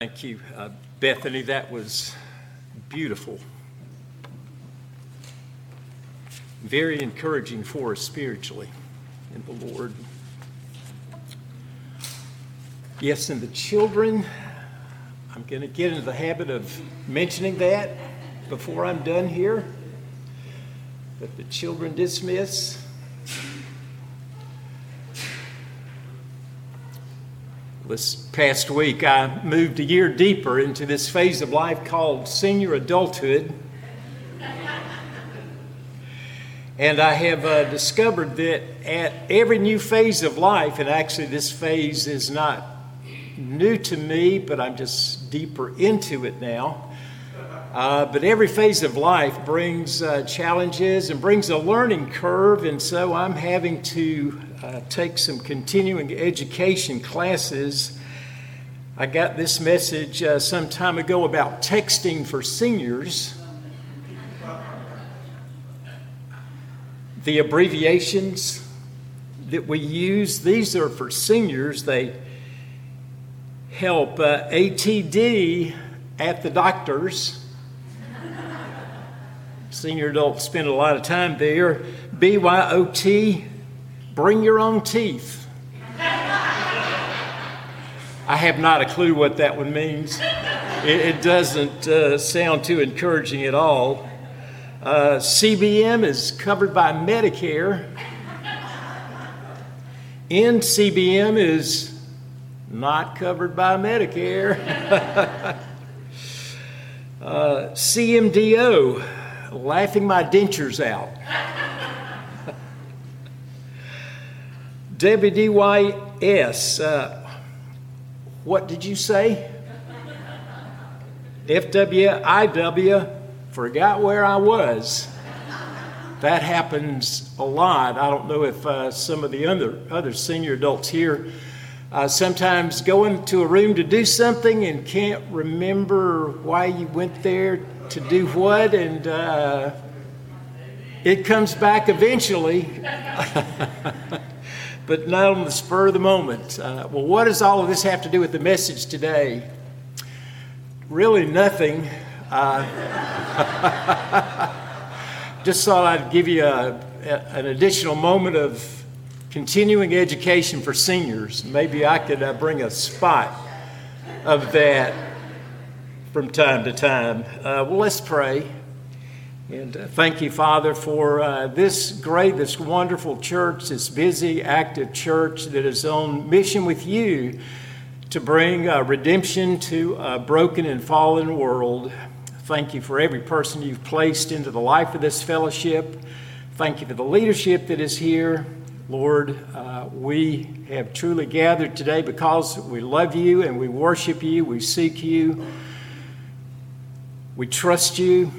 Thank you, Bethany. That was beautiful. Very encouraging for us spiritually in the Lord. Yes, and the children, I'm going to get into the habit of mentioning that before I'm done here. But the children dismiss. This past week, I moved a year deeper into this phase of life called senior adulthood. And I have discovered that at every new phase of life, and actually this phase is not new to me, but I'm just deeper into it now. But every phase of life brings challenges and brings a learning curve, and so I'm having to take some continuing education classes. I got this message some time ago about texting for seniors. The abbreviations that we use, these are for seniors. They help ATD at the doctor's. Senior adults spend a lot of time there. BYOT, bring your own teeth. I have not a clue what that one means. It doesn't sound too encouraging at all. CBM is covered by Medicare. NCBM is not covered by Medicare. CMDO, laughing my dentures out. WDYS, what did you say? FWIW, forgot where I was. That happens a lot. I don't know if some of the other senior adults here sometimes go into a room to do something and can't remember why you went there to do what, and it comes back eventually, but not on the spur of the moment. Well, what does all of this have to do with the message today? Really nothing. Just thought I'd give you an additional moment of continuing education for seniors. Maybe I could bring a spot of that from time to time. Well, let's pray. And thank you, Father, for this great, this wonderful church, this busy, active church that is on mission with you to bring redemption to a broken and fallen world. Thank you for every person you've placed into the life of this fellowship. Thank you for the leadership that is here. Lord, we have truly gathered today because we love you and we worship you, we seek you, we trust you.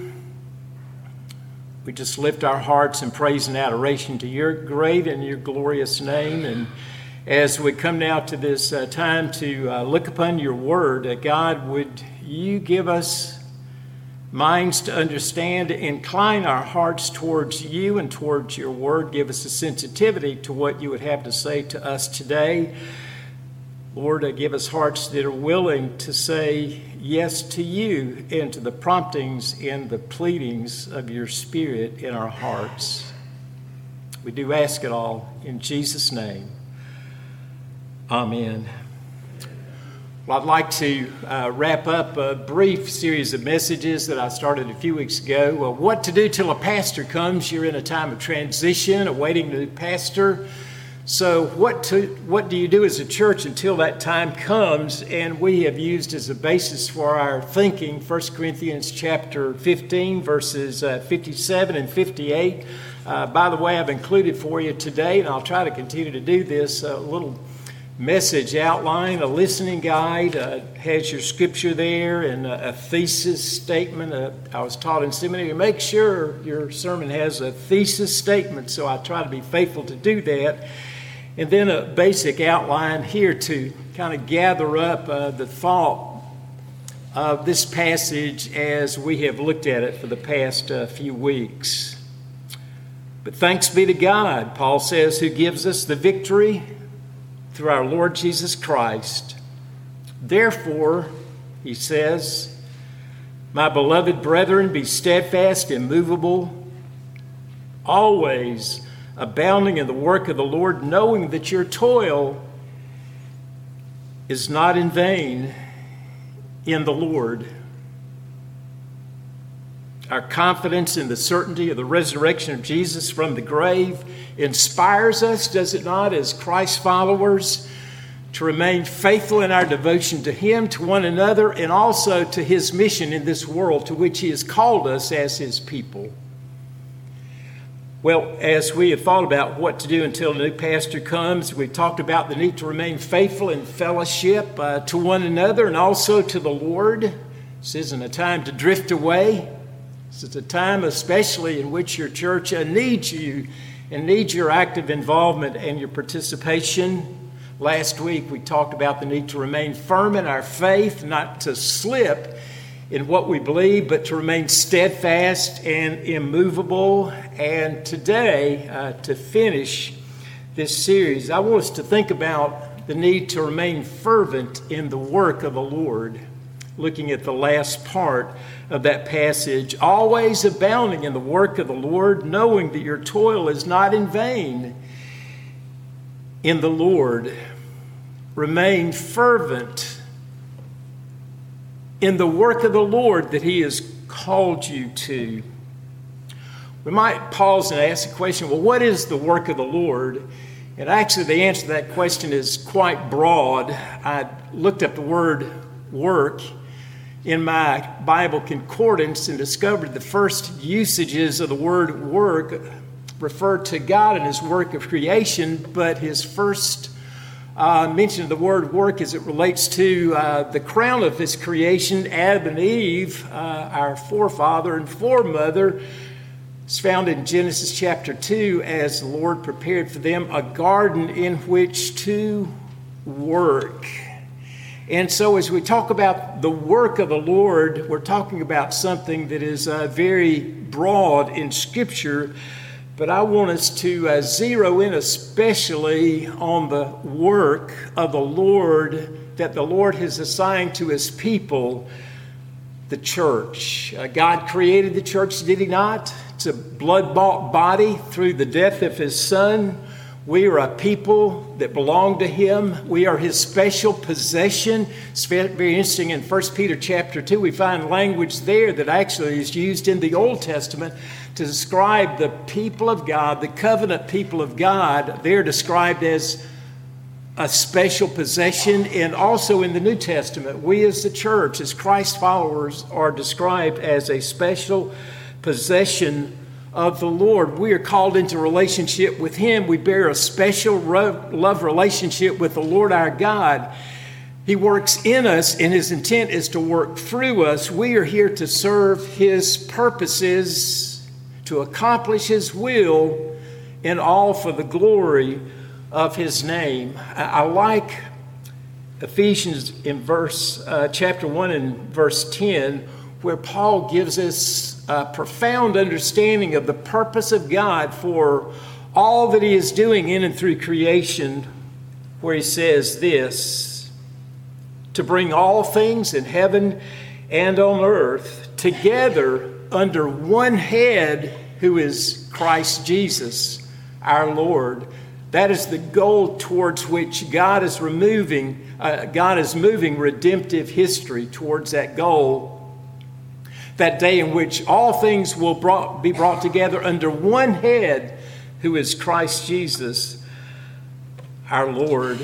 We just lift our hearts in praise and adoration to your great and your glorious name. And as we come now to this time to look upon your word, God, would you give us minds to understand, incline our hearts towards you and towards your word. Give us a sensitivity to what you would have to say to us today. Lord, give us hearts that are willing to say yes to you and to the promptings and the pleadings of your Spirit in our hearts. We do ask it all in Jesus' name. Amen. Well, I'd like to wrap up a brief series of messages that I started a few weeks ago. Well, what to do till a pastor comes. You're in a time of transition, awaiting the pastor. So what do you do as a church until that time comes? And we have used as a basis for our thinking 1 Corinthians chapter 15, verses 57 and 58. By the way, I've included for you today, and I'll try to continue to do this, a little message outline, a listening guide, has your scripture there, and a thesis statement. I was taught in seminary, make sure your sermon has a thesis statement, so I try to be faithful to do that. And then a basic outline here to kind of gather up the thought of this passage as we have looked at it for the past few weeks. But thanks be to God, Paul says, who gives us the victory through our Lord Jesus Christ. Therefore, He says, "My beloved brethren, be steadfast, immovable, always abounding in the work of the Lord, knowing that your toil is not in vain in the Lord." Our confidence in the certainty of the resurrection of Jesus from the grave inspires us, does it not, as Christ followers, to remain faithful in our devotion to Him, to one another, and also to His mission in this world to which He has called us as His people. Well, as we have thought about what to do until a new pastor comes, we've talked about the need to remain faithful in fellowship to one another and also to the Lord. This isn't a time to drift away. This is a time especially in which your church needs you and needs your active involvement and your participation. Last week we talked about the need to remain firm in our faith, not to slip in what we believe, but to remain steadfast and immovable. And today, to finish this series, I want us to think about the need to remain fervent in the work of the Lord. Looking at the last part of that passage, always abounding in the work of the Lord, knowing that your toil is not in vain in the Lord. Remain fervent in the work of the Lord that He has called you to. We might pause and ask the question, well, what is the work of the Lord? And actually the answer to that question is quite broad. I looked up the word work in my Bible concordance and discovered the first usages of the word work refer to God and His work of creation, but His first mention of the word work as it relates to the crown of His creation, Adam and Eve, our forefather and foremother. It's found in Genesis chapter 2 as the Lord prepared for them a garden in which to work. And so as we talk about the work of the Lord, we're talking about something that is very broad in Scripture, but I want us to zero in especially on the work of the Lord that the Lord has assigned to His people, the church. God created the church, did He not? It's a blood-bought body through the death of His Son. We are a people that belong to Him. We are His special possession. It's very interesting. In 1 Peter chapter 2, we find language there that actually is used in the Old Testament to describe the people of God, the covenant people of God. They're described as a special possession. And also in the New Testament, we as the church, as Christ followers, are described as a special possession of the Lord. We are called into relationship with Him. We bear a special love relationship with the Lord our God. He works in us, and His intent is to work through us. We are here to serve His purposes, to accomplish His will, and all for the glory of His name. I like Ephesians in chapter 1 and verse 10, where Paul gives us a profound understanding of the purpose of God for all that He is doing in and through creation, where he says this: to bring all things in heaven and on earth together under one head, who is Christ Jesus, our Lord. That is the goal towards which God is moving redemptive history towards that goal. That day in which all things will be brought together under one head, who is Christ Jesus, our Lord.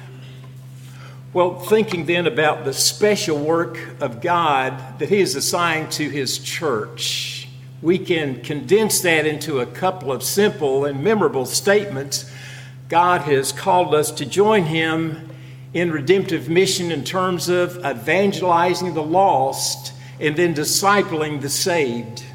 Well, thinking then about the special work of God that He has assigned to His church, we can condense that into a couple of simple and memorable statements. God has called us to join Him in redemptive mission in terms of evangelizing the lost and then discipling the saved.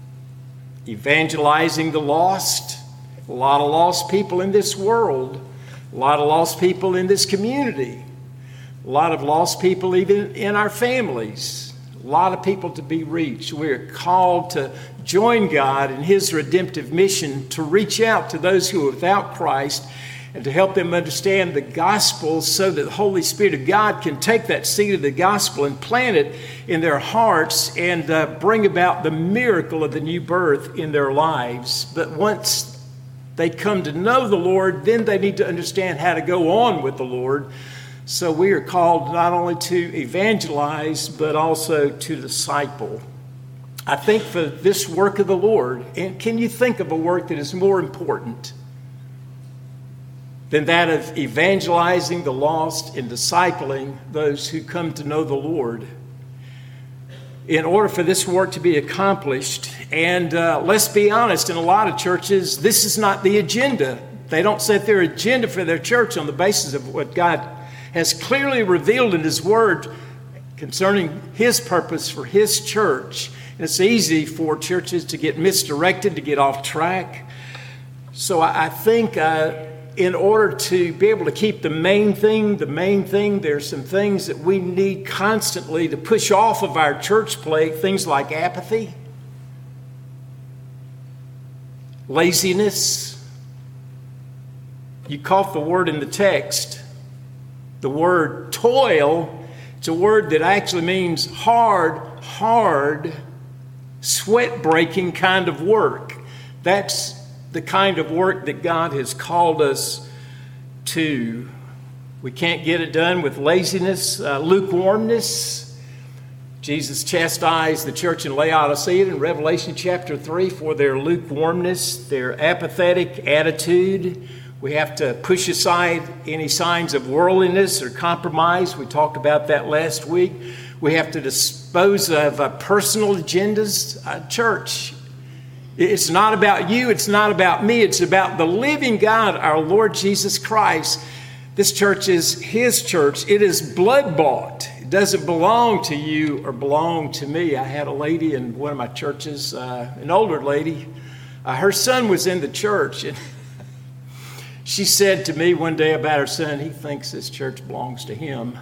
Evangelizing the lost. A lot of lost people in this world. A lot of lost people in this community. A lot of lost people even in our families. A lot of people to be reached. We're called to join God in His redemptive mission to reach out to those who are without Christ and to help them understand the gospel so that the Holy Spirit of God can take that seed of the gospel and plant it in their hearts and bring about the miracle of the new birth in their lives. But once they come to know the Lord, then they need to understand how to go on with the Lord. So we are called not only to evangelize, but also to disciple. I think for this work of the Lord, and can you think of a work that is more important than that of evangelizing the lost and discipling those who come to know the Lord? In order for this work to be accomplished, and let's be honest, in a lot of churches, this is not the agenda. They don't set their agenda for their church on the basis of what God has clearly revealed in His Word concerning His purpose for His church. And it's easy for churches to get misdirected, to get off track. So I think in order to be able to keep the main thing, there's some things that we need constantly to push off of our church plate, things like apathy, laziness. You caught the word in the text. The word toil, it's a word that actually means hard, sweat-breaking kind of work. That's the kind of work that God has called us to. We can't get it done with laziness, lukewarmness. Jesus chastised the church in Laodicea in Revelation chapter 3 for their lukewarmness, their apathetic attitude. We have to push aside any signs of worldliness or compromise. We talked about that last week. We have to dispose of personal agendas. Church, it's not about you. It's not about me. It's about the living God, our Lord Jesus Christ. This church is His church. It is blood-bought. It doesn't belong to you or belong to me. I had a lady in one of my churches, an older lady. Her son was in the church, and she said to me one day about her son, he thinks this church belongs to him.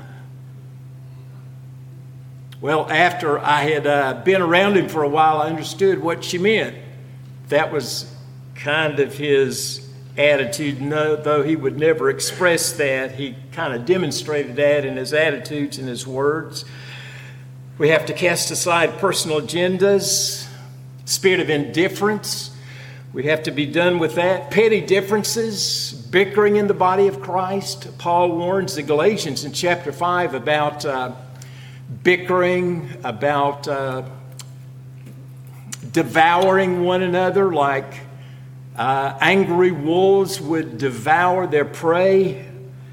Well, after I had been around him for a while, I understood what she meant. That was kind of his attitude. No, though he would never express that, he kind of demonstrated that in his attitudes and his words. We have to cast aside personal agendas, spirit of indifference. We have to be done with that. Petty differences, bickering in the body of Christ. Paul warns the Galatians in chapter 5 about bickering, about devouring one another like angry wolves would devour their prey.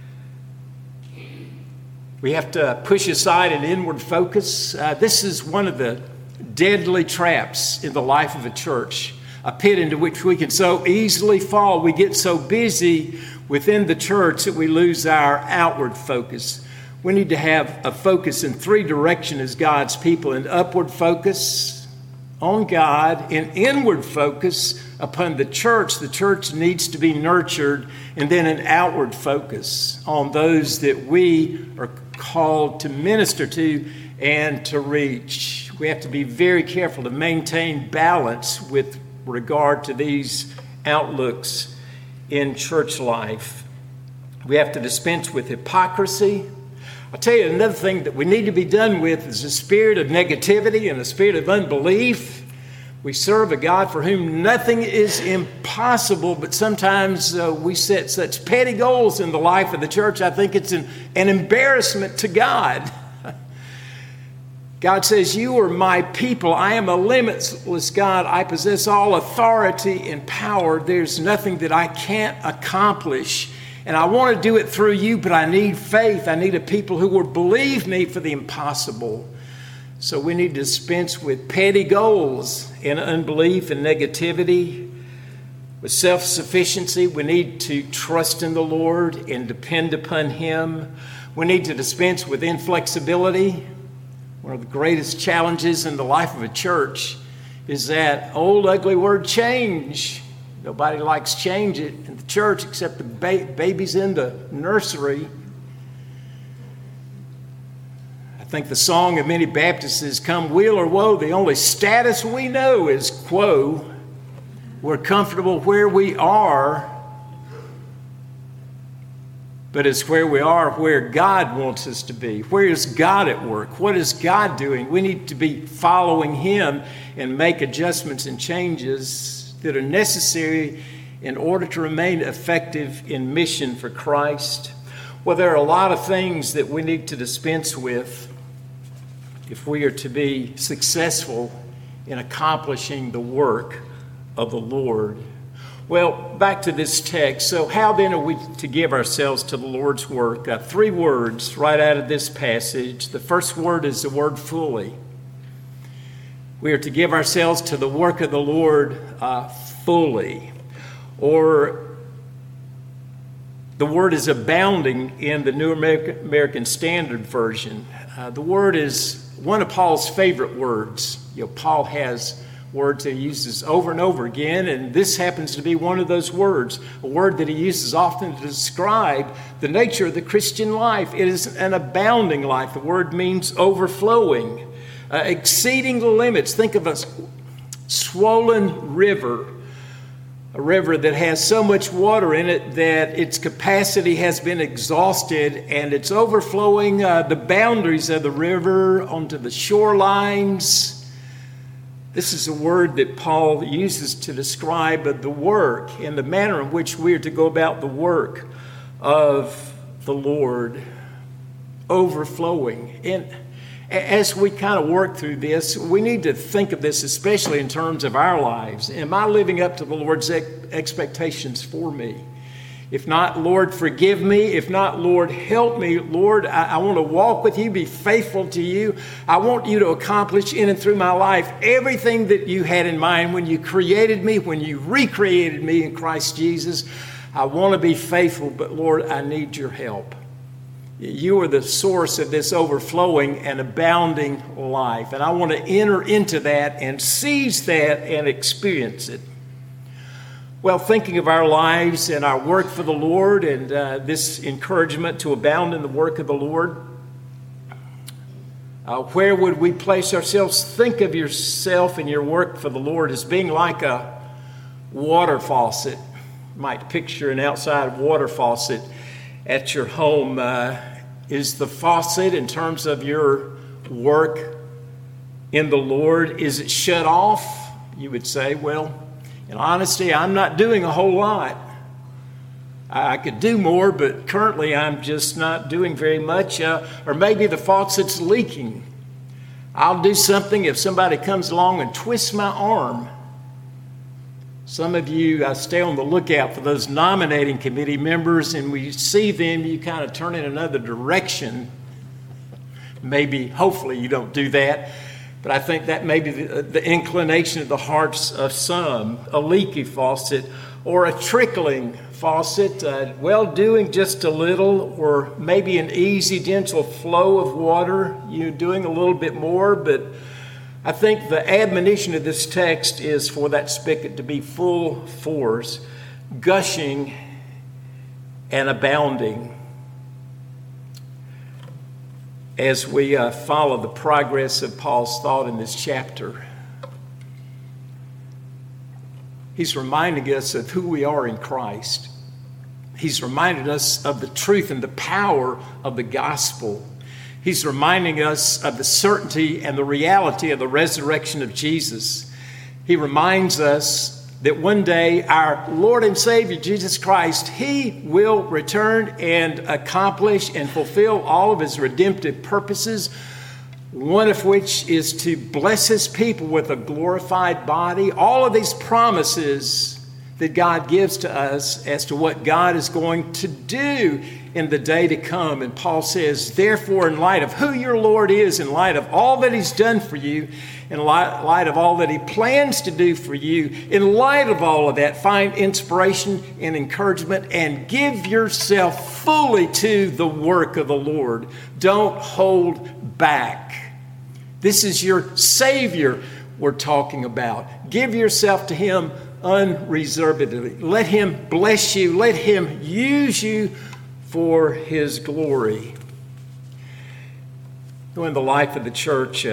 We have to push aside an inward focus. This is one of the deadly traps in the life of a church. A pit into which we can so easily fall. We get so busy within the church that we lose our outward focus. We need to have a focus in three directions as God's people: an upward focus on God, an inward focus upon the church. The church needs to be nurtured, and then an outward focus on those that we are called to minister to and to reach. We have to be very careful to maintain balance with regard to these outlooks in church life. We have to dispense with hypocrisy. I'll tell you another thing that we need to be done with is the spirit of negativity and the spirit of unbelief. We serve a God for whom nothing is impossible, but sometimes we set such petty goals in the life of the church. I think it's an embarrassment to God. God says, "You are my people. I am a limitless God. I possess all authority and power. There's nothing that I can't accomplish. And I want to do it through you, but I need faith. I need a people who will believe me for the impossible." So we need to dispense with petty goals and unbelief and negativity. With self-sufficiency, we need to trust in the Lord and depend upon Him. We need to dispense with inflexibility. One of the greatest challenges in the life of a church is that old ugly word change. Nobody likes change in the church except the babies in the nursery. I think the song of many Baptists is, "Come weal or woe, the only status we know is quo." We're comfortable where we are. but it's where we are, where God wants us to be. Where is God at work? What is God doing? We need to be following Him and make adjustments and changes that are necessary in order to remain effective in mission for Christ. Well, there are a lot of things that we need to dispense with if we are to be successful in accomplishing the work of the Lord. Well, back to this text. So how then are we to give ourselves to the Lord's work? 3 words right out of this passage. The first word is the word fully. We are to give ourselves to the work of the Lord fully. Or the word is abounding in the New American Standard Version. The word is one of Paul's favorite words. Paul has words that he uses over and over again, and this happens to be one of those words, a word that he uses often to describe the nature of the Christian life. It is an abounding life. The word means overflowing, exceeding the limits. Think of a swollen river, a river that has so much water in it that its capacity has been exhausted, and it's overflowing the boundaries of the river onto the shorelines. This is a word that Paul uses to describe the work and the manner in which we are to go about the work of the Lord, overflowing. And as we kind of work through this, we need to think of this especially in terms of our lives. Am I living up to the Lord's expectations for me? If not, Lord, forgive me. If not, Lord, help me. Lord, I want to walk with you, be faithful to you. I want you to accomplish in and through my life everything that you had in mind when you created me, when you recreated me in Christ Jesus. I want to be faithful, but Lord, I need your help. You are the source of this overflowing and abounding life, and I want to enter into that and seize that and experience it. Well, thinking of our lives and our work for the Lord and this encouragement to abound in the work of the Lord, where would we place ourselves? Think of yourself and your work for the Lord as being like a water faucet. You might picture an outside water faucet at your home. Is the faucet, in terms of your work in the Lord, is it shut off? You would say, well, in honesty, I'm not doing a whole lot. I could do more, but currently I'm just not doing very much. Or maybe the faucet's leaking. I'll do something if somebody comes along and twists my arm. Some of you stay on the lookout for those nominating committee members, and when you see them, you kind of turn in another direction. Maybe, hopefully you don't do that. But I think that may be the inclination of the hearts of some, a leaky faucet or a trickling faucet, doing just a little, or maybe an easy, gentle flow of water, you doing a little bit more. But I think the admonition of this text is for that spigot to be full force, gushing and abounding. As we follow the progress of Paul's thought in this chapter, he's reminding us of who we are in Christ. He's reminded us of the truth and the power of the gospel. He's reminding us of the certainty and the reality of the resurrection of Jesus. He reminds us that one day our Lord and Savior, Jesus Christ, He will return and accomplish and fulfill all of His redemptive purposes, one of which is to bless His people with a glorified body. All of these promises that God gives to us as to what God is going to do in the day to come. And Paul says, therefore, in light of who your Lord is, in light of all that He's done for you, in light of all that He plans to do for you, in light of all of that, find inspiration and encouragement and give yourself fully to the work of the Lord. Don't hold back. This is your Savior we're talking about. Give yourself to Him unreservedly. Let Him bless you. Let Him use you for His glory. In the life of the church,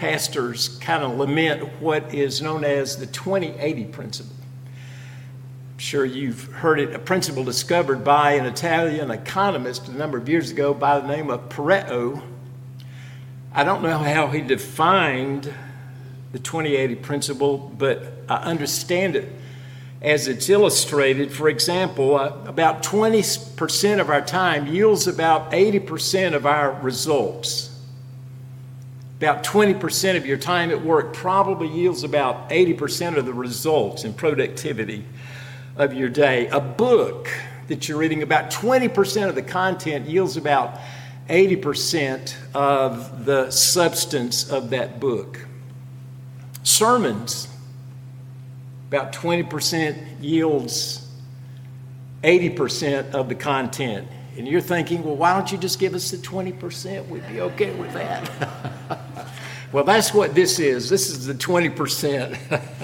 pastors kind of lament what is known as the 20-80 principle. sure you've heard it, a principle discovered by an Italian economist a number of years ago by the name of Pareto. I don't know how he defined the 20-80 principle, but I understand it as it's illustrated. For example, about 20% of our time yields about 80% of our results. About 20% of your time at work probably yields about 80% of the results and productivity of your day. A book that you're reading, about 20% of the content yields about 80% of the substance of that book. Sermons, about 20% yields 80% of the content. And you're thinking, well, why don't you just give us the 20%? We'd be okay with that. Well, that's what this is. This is the 20%.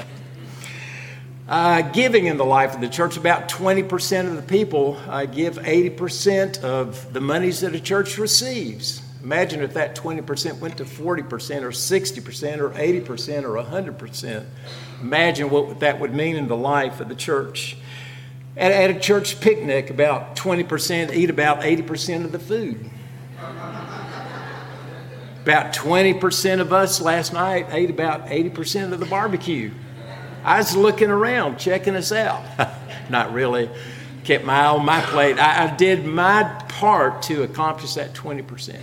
Giving in the life of the church, about 20% of the people give 80% of the monies that a church receives. Imagine if that 20% went to 40% or 60% or 80% or 100%. Imagine what that would mean in the life of the church. At a church picnic, about 20% eat about 80% of the food. About 20% of us last night ate about 80% of the barbecue. I was looking around, checking us out. Not really. Kept my eye on my plate. I did my part to accomplish that 20%.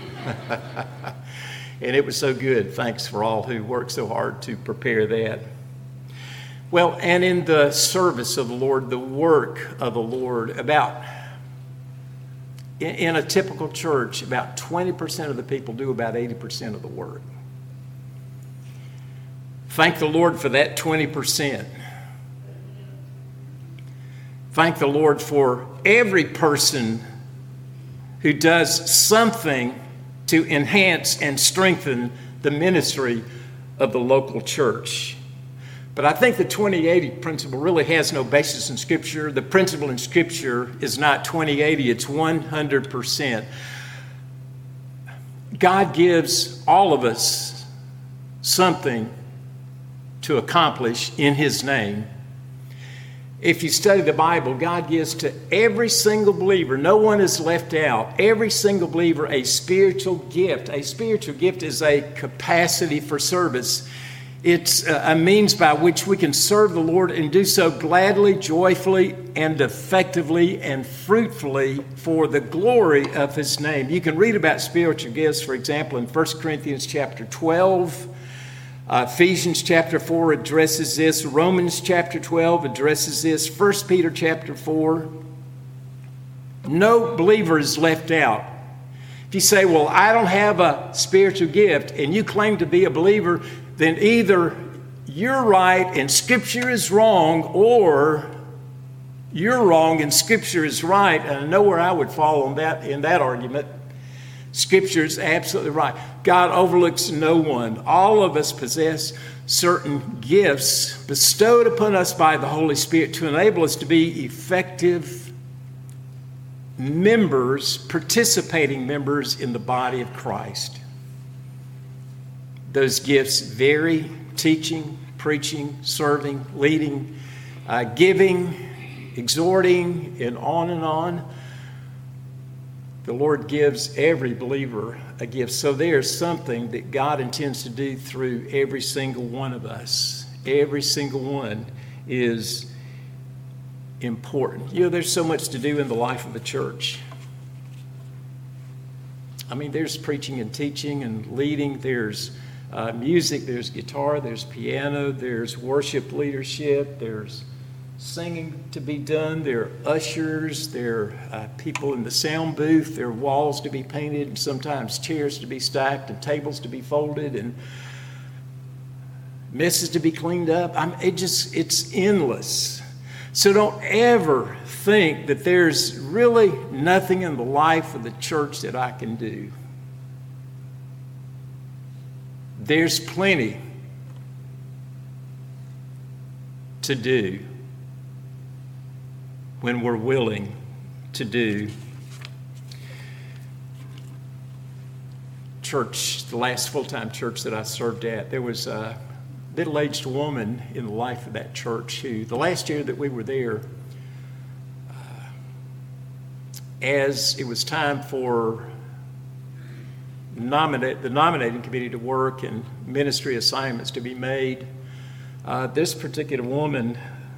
And it was so good. Thanks for all who worked so hard to prepare that. Well, and in the service of the Lord, the work of the Lord, in a typical church, about 20% of the people do about 80% of the work. Thank the Lord for that 20%. Thank the Lord for every person who does something to enhance and strengthen the ministry of the local church. But I think the 20-80 principle really has no basis in Scripture. The principle in Scripture is not 20-80, it's 100%. God gives all of us something to accomplish in His name. If you study the Bible, God gives to every single believer, no one is left out, every single believer a spiritual gift. A spiritual gift is a capacity for service. It's a means by which we can serve the Lord and do so gladly, joyfully, and effectively and fruitfully for the glory of His name. You can read about spiritual gifts, for example, in 1 Corinthians chapter 12. Ephesians chapter 4 addresses this. Romans chapter 12 addresses this. 1 Peter chapter 4. No believer is left out. If you say, well, I don't have a spiritual gift, and you claim to be a believer, then either you're right and Scripture is wrong, or you're wrong and Scripture is right. And I know where I would fall on that in that argument. Scripture is absolutely right. God overlooks no one. All of us possess certain gifts bestowed upon us by the Holy Spirit to enable us to be effective members, participating members in the body of Christ. Those gifts vary: teaching, preaching, serving, leading, giving, exhorting, and on and on. The Lord gives every believer a gift. So there's something that God intends to do through every single one of us. Every single one is important. You know, there's so much to do in the life of the church. I mean, there's preaching and teaching and leading. There's music, there's guitar, there's piano, there's worship leadership, there's singing to be done, there are ushers, there are people in the sound booth, there are walls to be painted, and sometimes chairs to be stacked and tables to be folded and messes to be cleaned up. It's endless. So don't ever think that there's really nothing in the life of the church that I can do. There's plenty to do when we're willing to do. Church, the last full-time church that I served at, there was middle-aged woman in the life of that church who, the last year that we were there, as it was time for the nominating committee to work and ministry assignments to be made, this particular woman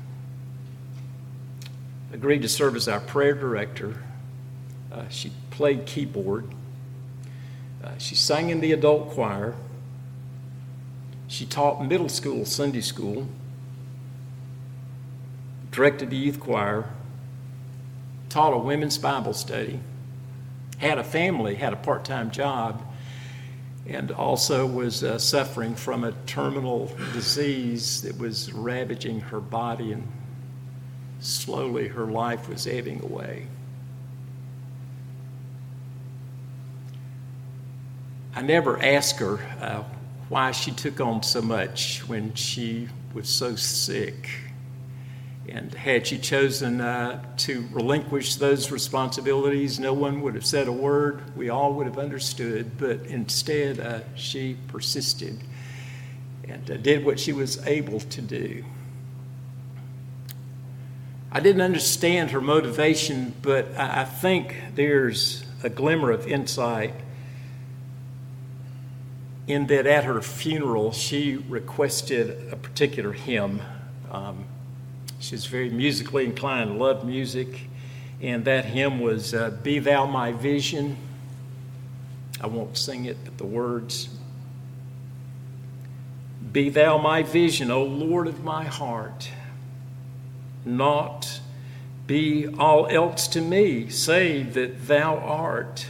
agreed to serve as our prayer director. She played keyboard. She sang in the adult choir. She taught middle school Sunday school, directed the youth choir, taught a women's Bible study, had a family, had a part-time job, and also was suffering from a terminal disease that was ravaging her body, and slowly her life was ebbing away. I never asked her why she took on so much when she was so sick. And had she chosen to relinquish those responsibilities, no one would have said a word. We all would have understood. But instead, she persisted and did what she was able to do. I didn't understand her motivation, but I think there's a glimmer of insight in that at her funeral, she requested a particular hymn. She was very musically inclined, loved music, and that hymn was Be Thou My Vision. I won't sing it, but the words, Be Thou my vision, O Lord of my heart, naught be all else to me, save that Thou art.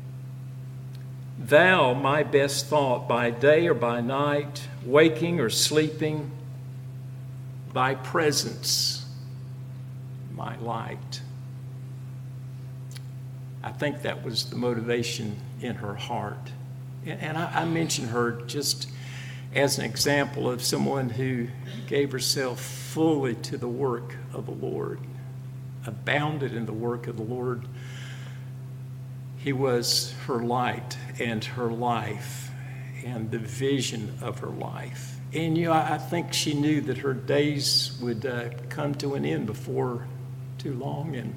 Thou my best thought by day or by night, waking or sleeping, Thy presence, my light. I think that was the motivation in her heart. And I mention her just as an example of someone who gave herself fully to the work of the Lord, abounded in the work of the Lord. He was her light and her life and the vision of her life. And, I think she knew that her days would come to an end before too long, and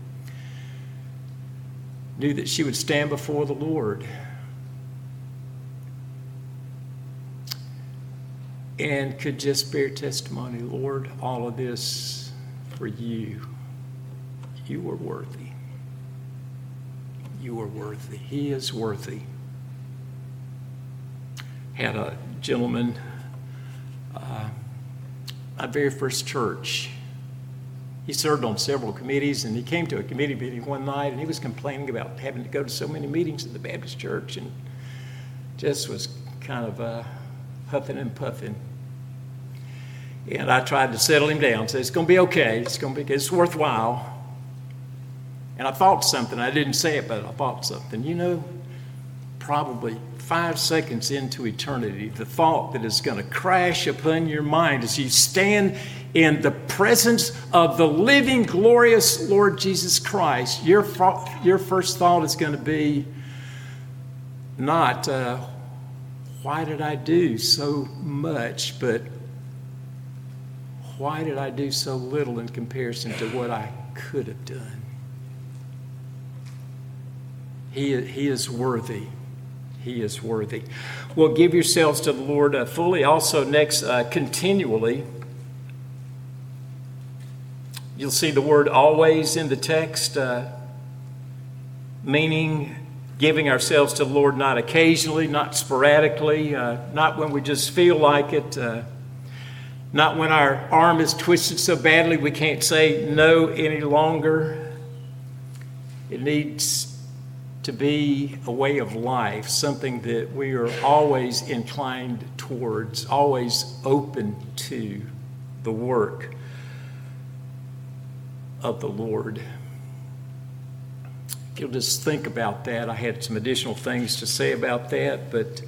knew that she would stand before the Lord. And could just bear testimony, Lord, all of this for you. You are worthy. You are worthy. He is worthy. Had a gentleman, my very first church. He served on several committees, and he came to a committee meeting one night, and he was complaining about having to go to so many meetings at the Baptist church, and just was kind of huffing and puffing. And I tried to settle him down, said, it's going to be okay. It's worthwhile. And I thought something. I didn't say it, but I thought something. Probably 5 seconds into eternity, the thought that is going to crash upon your mind as you stand in the presence of the living, glorious Lord Jesus Christ, your first thought is going to be not, why did I do so much, but why did I do so little in comparison to what I could have done? He is worthy. He is worthy. Well, give yourselves to the Lord fully. Also, next, continually. You'll see the word always in the text, meaning giving ourselves to the Lord not occasionally, not sporadically, not when we just feel like it, not when our arm is twisted so badly we can't say no any longer. It needs to be a way of life, something that we are always inclined towards, always open to the work of the Lord. If you'll just think about that, I had some additional things to say about that, but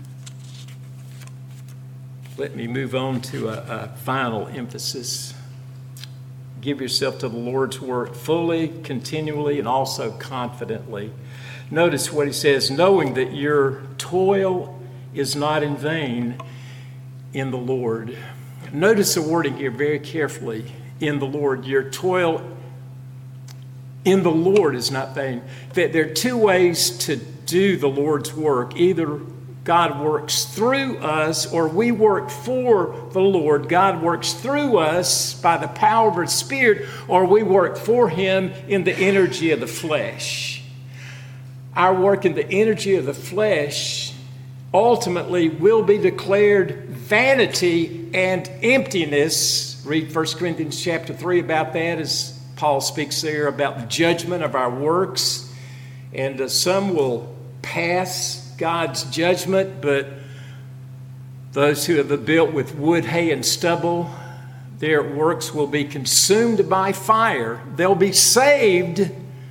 let me move on to a final emphasis. Give yourself to the Lord's work fully, continually, and also confidently. Notice what he says, knowing that your toil is not in vain in the Lord. Notice the wording here very carefully. In the Lord. Your toil in the Lord is not vain. There are two ways to do the Lord's work. Either God works through us or we work for the Lord. God works through us by the power of His Spirit, or we work for Him in the energy of the flesh. Our work in the energy of the flesh ultimately will be declared vanity and emptiness. Read 1 Corinthians chapter 3 about that, as Paul speaks there about the judgment of our works. And some will pass God's judgment, but those who have been built with wood, hay, and stubble, their works will be consumed by fire. They'll be saved,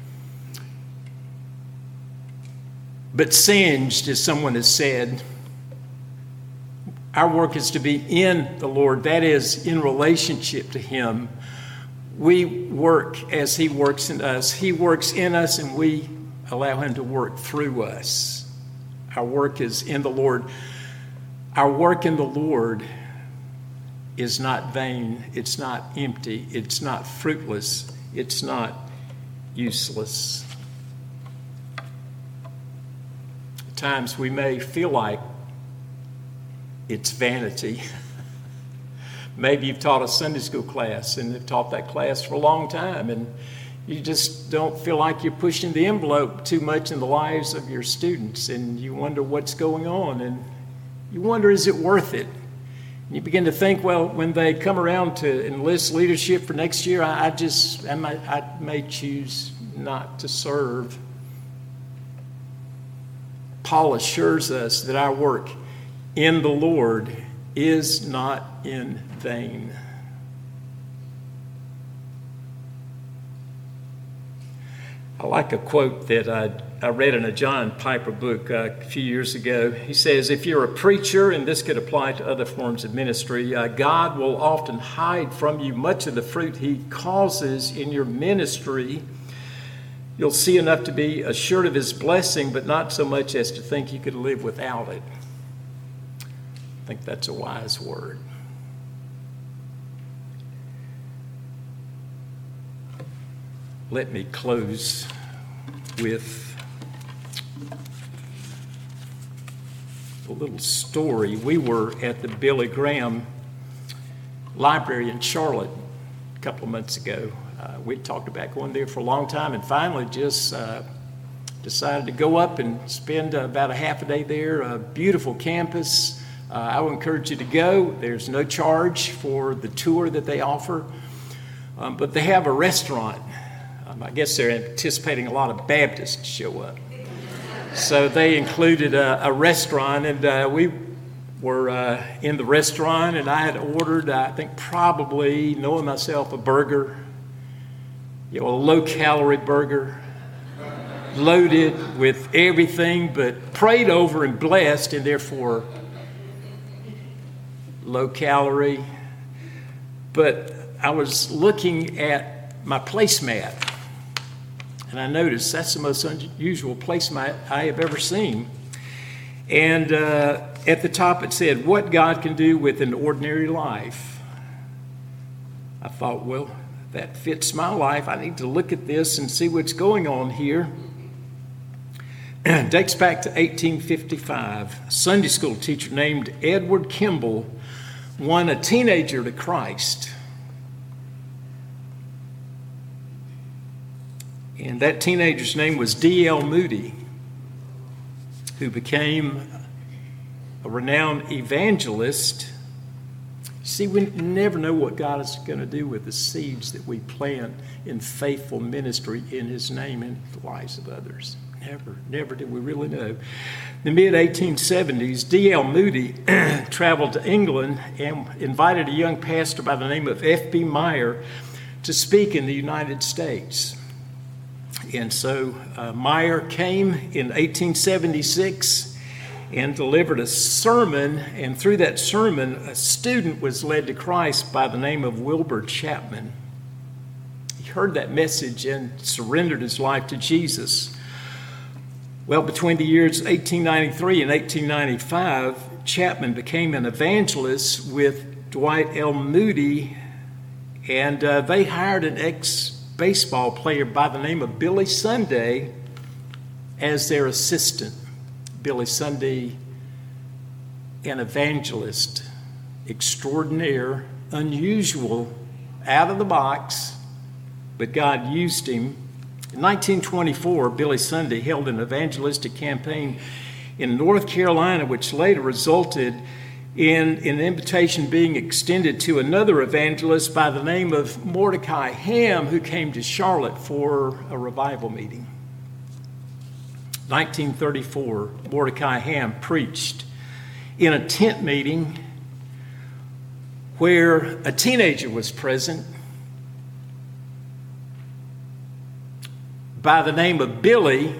but singed, as someone has said. Our work is to be in the Lord, that is, in relationship to Him. We work as He works in us. He works in us, and we allow Him to work through us. Our work is in the Lord. Our work in the Lord is not vain. It's not empty. It's not fruitless. It's not useless. At times we may feel like it's vanity. Maybe you've taught a Sunday school class and have taught that class for a long time, and you just don't feel like you're pushing the envelope too much in the lives of your students, and you wonder what's going on, and you wonder, is it worth it? And you begin to think, well, when they come around to enlist leadership for next year, I may choose not to serve. Paul assures us that our work in the Lord is not in vain. I like a quote that I read in a John Piper book a few years ago. He says, if you're a preacher, and this could apply to other forms of ministry, God will often hide from you much of the fruit He causes in your ministry. You'll see enough to be assured of His blessing, but not so much as to think you could live without it. I think that's a wise word. Let me close with a little story. We were at the Billy Graham Library in Charlotte a couple of months ago. We'd talked about going there for a long time, and finally just decided to go up and spend about a half a day there. A beautiful campus. I would encourage you to go. There's no charge for the tour that they offer, but they have a restaurant. I guess they're anticipating a lot of Baptists to show up. So they included a restaurant, and we were in the restaurant, and I had ordered, I think probably, knowing myself, a burger, a low-calorie burger, loaded with everything, but prayed over and blessed, and therefore low-calorie. But I was looking at my placemat, and I noticed that's the most unusual placemat I have ever seen. And at the top it said, what God can do with an ordinary life. I thought, well, that fits my life. I need to look at this and see what's going on here. It dates back to 1855. A Sunday school teacher named Edward Kimball won a teenager to Christ. And that teenager's name was D.L. Moody, who became a renowned evangelist. See, we never know what God is going to do with the seeds that we plant in faithful ministry in His name in the lives of others. Never did we really know. In the mid-1870s, D.L. Moody traveled to England and invited a young pastor by the name of F.B. Meyer to speak in the United States. And so Meyer came in 1876 and delivered a sermon, and through that sermon, a student was led to Christ by the name of Wilbur Chapman. He heard that message and surrendered his life to Jesus. Well, between the years 1893 and 1895, Chapman became an evangelist with Dwight L. Moody, and they hired an ex-baseball player by the name of Billy Sunday as their assistant. Billy Sunday, an evangelist, extraordinaire, unusual, out of the box, but God used him. In 1924, Billy Sunday held an evangelistic campaign in North Carolina, which later resulted in an invitation being extended to another evangelist by the name of Mordecai Ham, who came to Charlotte for a revival meeting. 1934, Mordecai Ham preached in a tent meeting where a teenager was present by the name of Billy.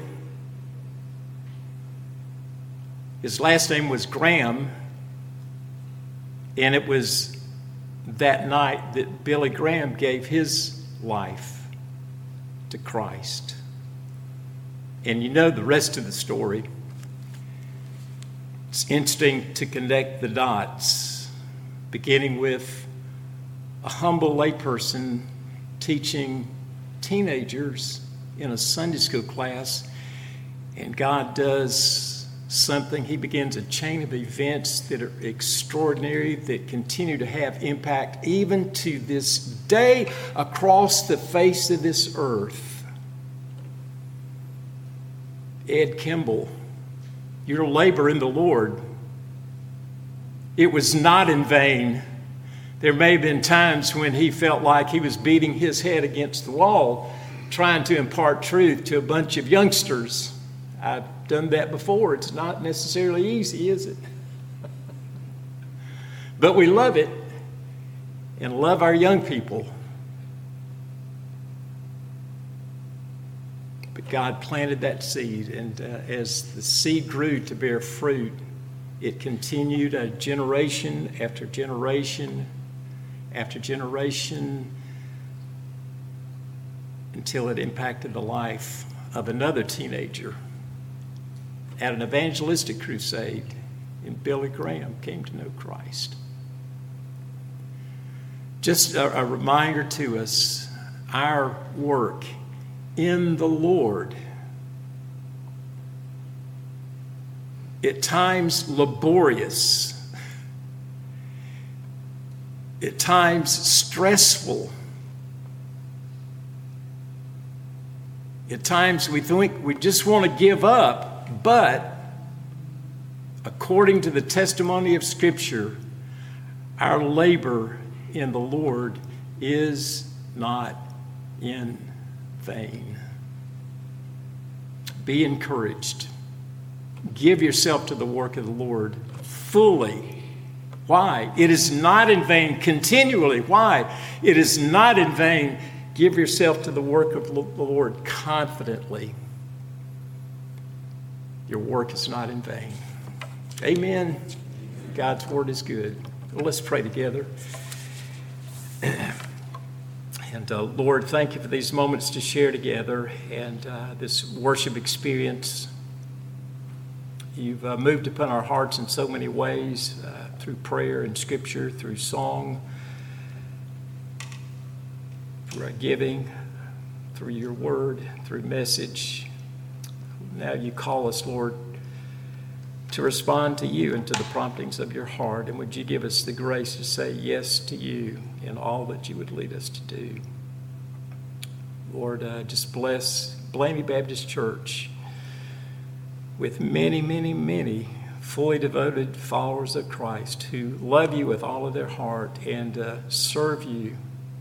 His last name was Graham, and it was that night that Billy Graham gave his life to Christ. And you know the rest of the story. It's interesting to connect the dots, beginning with a humble layperson teaching teenagers in a Sunday school class, and God does something. He begins a chain of events that are extraordinary, that continue to have impact even to this day across the face of this earth. Ed Kimball, your labor in the Lord, it was not in vain. There may have been times when he felt like he was beating his head against the wall, trying to impart truth to a bunch of youngsters. I've done that before. It's not necessarily easy, is it? But we love it and love our young people. But God planted that seed, and as the seed grew to bear fruit, it continued generation after generation after generation until it impacted the life of another teenager at an evangelistic crusade, and Billy Graham came to know Christ. Just a reminder to us, our work in the Lord, at times laborious, at times stressful, at times we think we just want to give up, but according to the testimony of Scripture, our labor in the Lord is not in vain. Be encouraged. Give yourself to the work of the Lord fully. Why? It is not in vain. Continually. Why? It is not in vain. Give yourself to the work of the Lord confidently. Your work is not in vain. Amen. God's word is good. Well, let's pray together. And Lord, thank you for these moments to share together and this worship experience. You've moved upon our hearts in so many ways, through prayer and scripture, through song, through our giving, through your word, through message. Now you call us, Lord, to respond to you and to the promptings of your heart. And would you give us the grace to say yes to you in all that you would lead us to do. Lord, just bless Blamey Baptist Church with many, many, many fully devoted followers of Christ who love you with all of their heart and serve you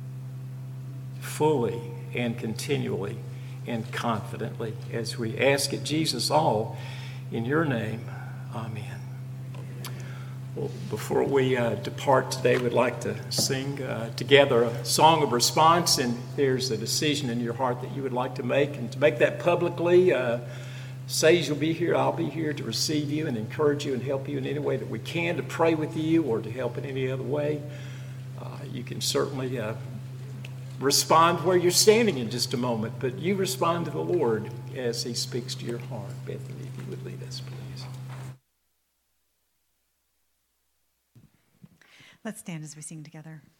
fully and continually and confidently, as we ask it, Jesus, all in your name. Amen. Well, before we depart today, we'd like to sing together a song of response, and there's a decision in your heart that you would like to make, and to make that publicly, Sage will be here, I'll be here to receive you and encourage you and help you in any way that we can, to pray with you or to help in any other way. You can certainly respond where you're standing in just a moment, but you respond to the Lord as he speaks to your heart. Bethany, if you would lead us, please. Let's stand as we sing together.